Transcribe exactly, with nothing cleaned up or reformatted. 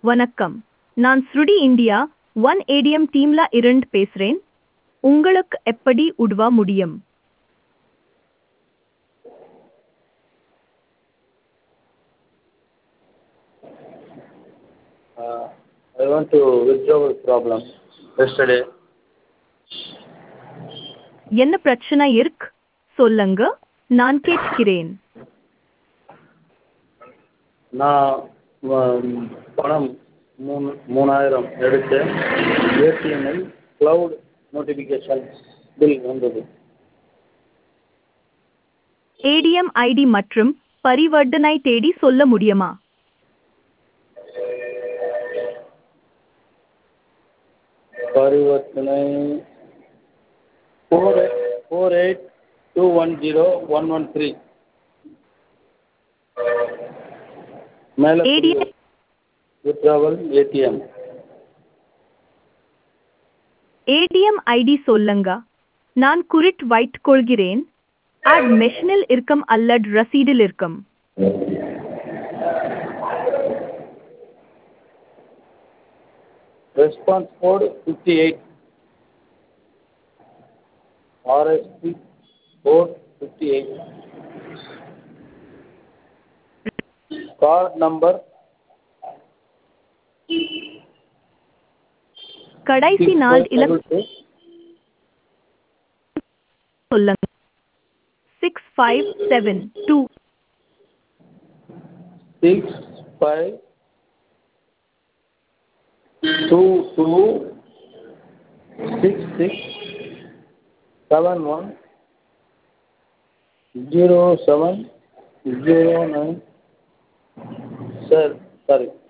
வணக்கம். நான் ஸ்ருடி India one ATM டீம்ல இருந்து பேசுறேன். உங்களுக்கு எப்படி உதவ முடியும்? Uh, I want to withdraw a problem yesterday. என்ன பிரச்சனை இருக்கு? சொல்லுங்க, நான் கேட்கிறேன். நான் um, பணம் மூணு மூணாயிரம் எடுத்து ஏடிஎம்மில் க்ளவுட் நோட்டிஃபிகேஷன் பில் வந்தது. ஏடிஎம் ஐடி மற்றும் பரிவர்த்தனை தேதி சொல்ல முடியுமா? பரிவர்த்தனை four four eight two one zero one one three மேலே ATM withdrawal ATM ATM ID சொல்லுங்க. நான் குறிட் வைத்துக் கொள்கிறேன். அட் மெஷினில் இருக்கும் அல்லது ரசீடில் இருக்கும். Response code fifty eight RSP code fifty eight card number கடைசி நாள் இலக்கம் சொல்லுங்க. Six five seven two six five two two six six seven one zero seven zero nine sir sorry